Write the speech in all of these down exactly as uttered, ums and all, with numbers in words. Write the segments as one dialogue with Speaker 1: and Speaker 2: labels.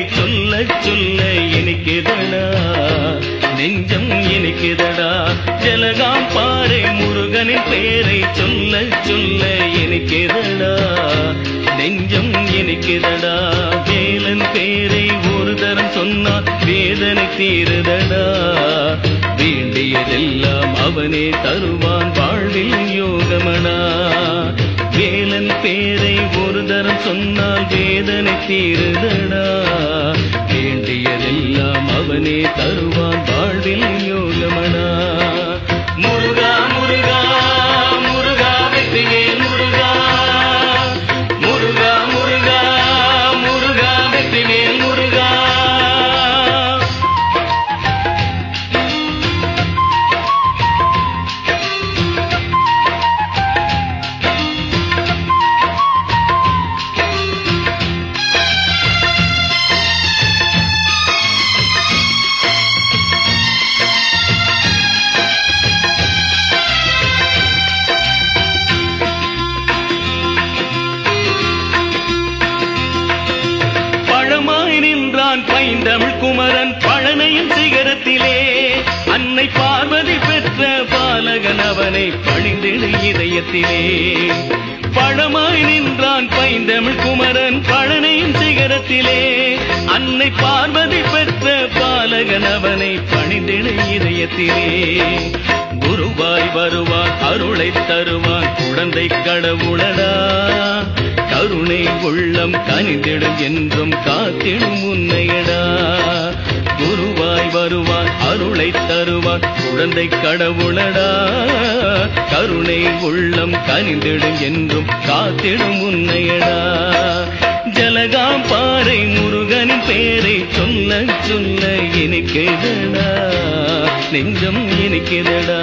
Speaker 1: சொல்ல சொல்ல இனிக்குதடா நெஞ்சம் இனிக்குதடா ஜலகாம் பாறை முருகனின் பேரை சொல்ல சொல்ல இனிக்குதடா நெஞ்சம் இனிக்குதடா வேலன் பேரை ஒரு தரம் சொன்னால் வேதனை தீருதடா வேண்டியதெல்லாம் அவனே தருவான் வாழ்வில் யோகமடா வேலன் பேரை ஒரு தரம் சொன்னால் வேதனை தீருதடா வேண்டியதெல்லாம் அவனே தருவான் வாழ்வில் யோகமடா முருகா முருகா முருகா வெற்றியே முருகா முருகா முருகா முருகா வெற்றியே முருகா பைந்தமிழ் குமரன் பழனையின் சிகரத்திலே அன்னை பார்வதி பெற்ற பாலகன் அவனை பணிந்திடு இதயத்திலே பழமாய் நின்றான் பைந்தமிழ் குமரன் பழனையின் சிகரத்திலே அன்னை பார்வதி பெற்ற பாலகன் அவனை பணிந்திடு இதயத்திலே குருவாய் வருவான் அருளை தருவான் குழந்தை கடவுளடா கருணை உள்ளம் கனிந்திடும் என்றும் காத்திடும் உன்னையடா குருவாய் வருவான் அருளை தருவான் குழந்தை கடவுளடா கருணை உள்ளம் கனிந்திடும் என்றும் காத்திடும் உன்னையடா ஜலகாம் பாறை முருகனின் பேரை சொல்ல சொல்ல இனிக்குதடா நெஞ்சம் இனிக்குதடா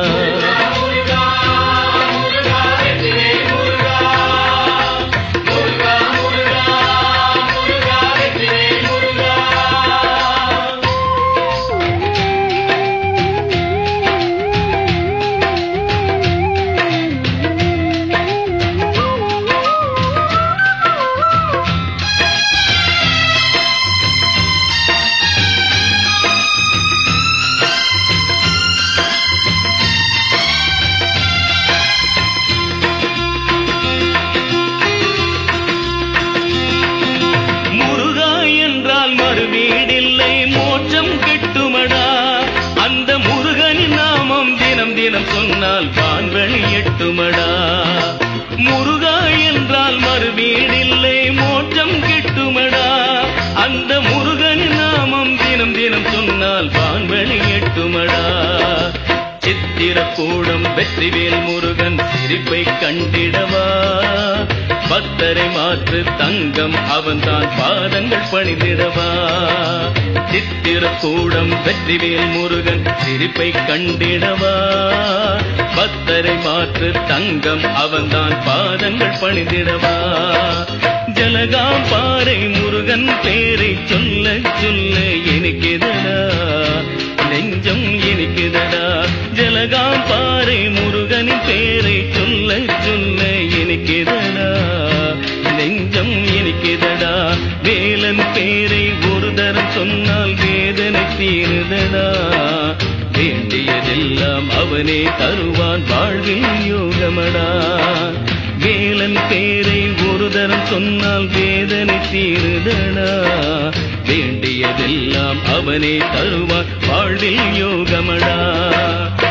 Speaker 1: வீடில்லை மோட்சம் கெட்டுமடா அந்த முருகனின் நாமம் தினம் தினம் சொன்னால் வான்வழி எட்டுமடா முருகா என்றால் மறுவீடில்லை மோட்சம் கெட்டுமடா அந்த முருகனின் நாமம் தினம் தினம் சொன்னால் வான்வழி எட்டுமடா சித்திரக்கூடம் வெற்றிவேல் முருகன் சிரிப்பை கண்டிடவா பக்தரை மாற்று தங்கம் அவன்தான் பாதங்கள் பணிந்திடவா சித்திரக்கூடம் வெற்றிவேல் முருகன் சிரிப்பை கண்டிடவா பக்தரை மாற்று தங்கம் அவன்தான் பாதங்கள் பணிந்திடவா ஜலகாம் பாறை முருகன் பேரை சொல்ல சொல்ல இனிக்குதடா நெஞ்சம் இனிக்குதடா ஜலகாம் பாறை முருகனின் பேரை சொல்ல சொல்ல இனிக்குதடா நெஞ்சம் இனிக்குதடா வேலன் பேரை ஒரு தரம் சொன்னால் வேதனை தீருதடா வேண்டியதெல்லாம் அவனே தருவான் வாழ்வில் யோகமடா வேலன் பேரை ஒரு தரம் சொன்னால் வேதனை தீருதடா வேண்டியதெல்லாம் அவனே தருவான் வாழ்வில் யோகமடா